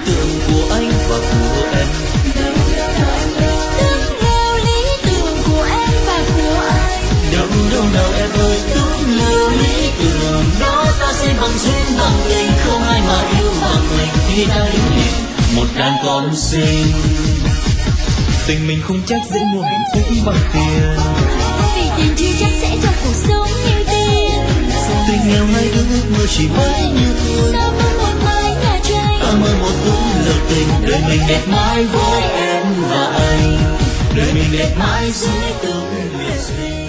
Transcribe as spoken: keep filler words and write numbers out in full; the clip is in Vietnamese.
tưởng của anh và của em. Tưởng đâu lý tưởng của em và của anh. Đâu đâu nào em ơi, tưởng đâu lý tưởng đó ta sẽ bằng duyên bằng tình, không ai mà yêu bằng mình khi ta yêu liền một đàn con sinh. Tình mình không chắc dễ mua hạnh phúc bằng tiền, Vì tiền chưa chắc sẽ cho cuộc sống như tiền. tình nghèo hai đứa ước mơ chỉ mãi như thôi. Ta mơ một mái nhà tranh, Ta mơ một ước lửa tình, đời mình đẹp mãi với em và anh, đời mình đẹp mãi dưới từng liệt sinh.